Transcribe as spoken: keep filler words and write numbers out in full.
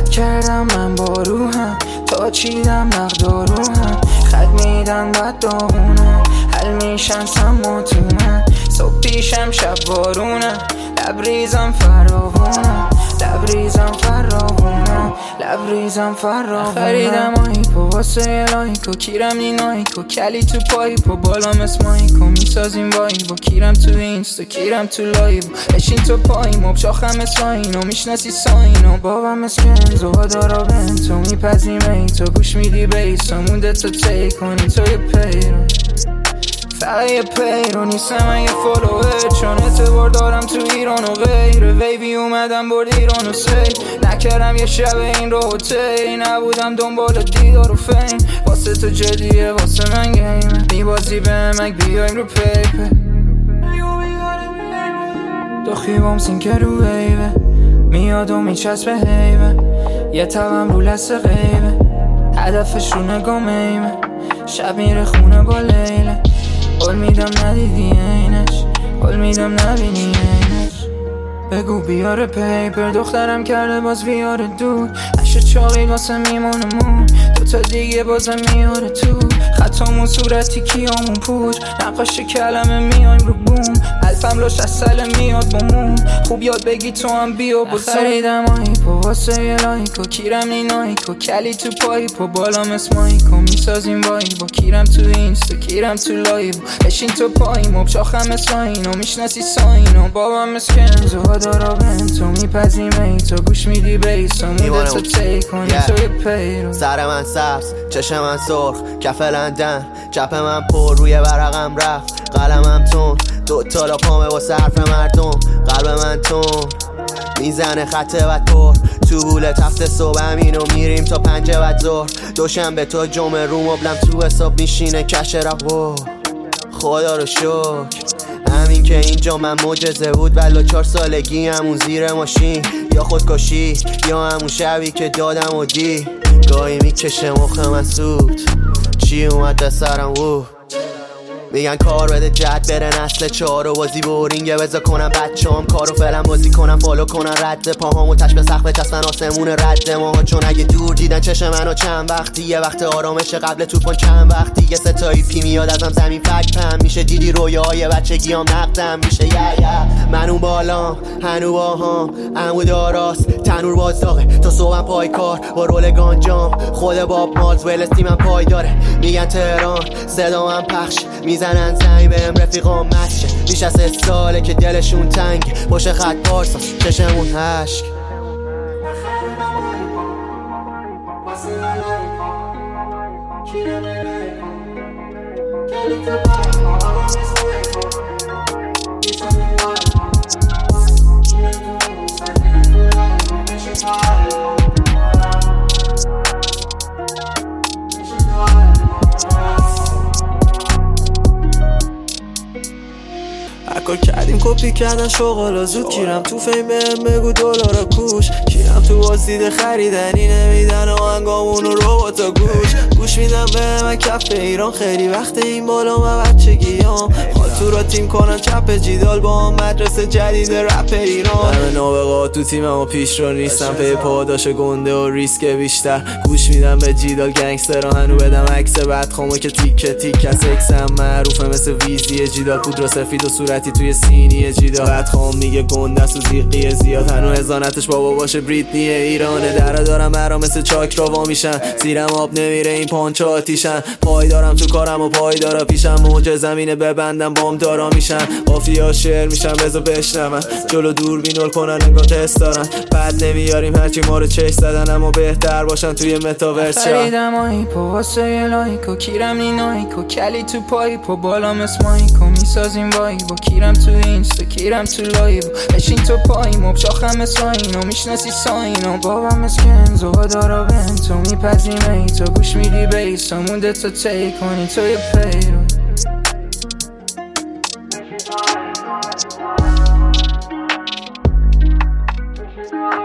عادت کردم من با روحم، تا چیدم نقد و روحم، خط میدن بد داغونم، حل میشن سم و تومن، صبح پیشم شب بارونم، لبریزم فراوونم، لبریزم فراوونم، لبریزم فراوونم. خریدم آیپو واسه لایکو، کیرم نی نایکو، کلی تو پایپو، بالا مثل مایکو، میسازیم وایبو، کیرم تو اینستا، کیرم تو لایبو، بشین تو پاییمو، شاخم مثل اینو، میشناسی ساینو، بابم مثل کنزو، دارا بنتو، میپزیم ایتو، گوش میدی بیسو، مونده تو تی کنی تو یه پیرو، فقط یه پیرو نیستم من یه فالوور، چون اعتبار دارم تو ایران و غیره، ویبی اومدم برد ایران و سی، نکردم یه شب این رو هوتی، نبودم دنبال دیدار و فیم، واسه تو جدیه واسه من گیمه، میبازی به مک بیایم رو پیپه، دخیبام سینکه رو ویبه، میاد و میچسبه هیبه، یه تبم رو لسه غیبه، هدفش رو نگاه میمه، شب میره خونه با لیله، قول میدم ندیدی اینش، قول میدم نبینی اینش، بگو بیاره پیپر، دخترم کرده باز بیاره دود، عشق چاقی واسه میمونه مون، دوتا دیگه بازم میاره تو، خطامون صورتی کیامون پوچ، نقاش کلمه میایم رو بوم، الفم لاش از سل میاد با موم، خوب یاد بگی تو هم بیا با خریدم آیپو واسه یه لایکو، کیرم نی نایکو، کلی تو پایپو، بالا مثل مایکو، میسازیم وایبو، کیرم تو اینستا، کیرم تو لایبو، بشین تو پاییمو، شاخم مثل اینو، میشناسی ساینو، بابم مثل کنزو، دارا بنتو، میپزیم ایتو، گوش میدی بیسو، مونده تو تی کنی تو یه پیرو، سر من سبز، چشم من سرخ، کف لندن، چپ من پر، روی ورقم رفت قلمم تون، دو تالا پامه واسه حرف مردم، قلب من تون میزنه خطه و تور، تو بوله تفت صبح همینو میریم تا پنجه و زور، دوشنبه تو جمعه رو مبلم تو حساب میشینه کش رقو، خدا رو شکر همین که اینجا من معجزه بود، ولی چهار سالگی همون زیر ماشین، یا خودکشی یا همون شبی که دادم و دی، گاهی میکشه مخ من سود، چی اومد به سرم او، میگن کار بده جد بره نسل چهار و بازی بورینگه، بذار کنم بچه هم کارو فعلا بازی کنم، فالو کنن رد پاهامو تش به سقف چسبن آسمون رد ماها، چون اگه دور دیدن چشم منو چند وقتی، یه وقت آرامش قبل توپان چند وقتی، یه ستایی پی میاد ازم زمین فک پم میشه، دیدی رویاهای بچگیام نقدم میشه، یه یه من اون بالام هنو باهام عمو داراست، تنور بازداغه تا صبحم پای کار، با رول گانجام خود باب مالز ولستی من پای داره، میگن تهران صدا من پخش، میزنن زنگ بهم رفیقام مشه، بیش از سه ساله که دلشون تنگ، باشه خط پارساس چشمون هشک، کار کردیم کپی کردن شغالا زود، کیرم تو فیم بهم بگو دلارا کوش، کیرم تو بازدید خریدنی نمیدن آهنگامون رو رباتا گوش، گوش میدم به من کف ایران، خیلی وقت این بالا من بچگیام، خاطورا تیم کنن چپ جیدال با هم، مدرسه جدید رپ ایران، همه نابغا تو تیمم و پیش رو نیستم، پی پاداش گنده و ریسک بیشتر، گوش میدم به جیدال گنگسترا، هنو بدم عکس بدخامو که تیکه تیک از اکسم معروفه مثل ویزی جیدال، پودر سفید و صورتی توی سینی جیدال، بدخام میگه گنده است و زیقی زیاد، هنو هزانتش بابا باشه بریتنی ایرانه، درا دارم برا مثل چاک رو وا میشن، زیرم آب نمیره این پانچ آتیشن، پای دارم تو کارم و پای دارم پیشم، موج زمینه ببندم بام دارا میشن، قافیا شعر میشن بذار بشنون، جلو دور بینول کنن انگار تست دارن، بعد نمیاریم هرچی ما رو چش زدن، اما بهتر باشن توی متاورس. خریدم آیپو واسه یه لایکو، کیرم نی نایکو، کلی تو پایپو، بالا مثل مایکو، میسازیم وایبو، کیرم تو اینستا، کیرم تو لایبو، بشین تو پاییمو، شاخم مثل اینو، میشناسی ساینو، بابم مثل کنزو، دارا بنتو، میپزیم ایتو، گوش میدی بیسو، مونده تو تی کنی تو یه پیرو.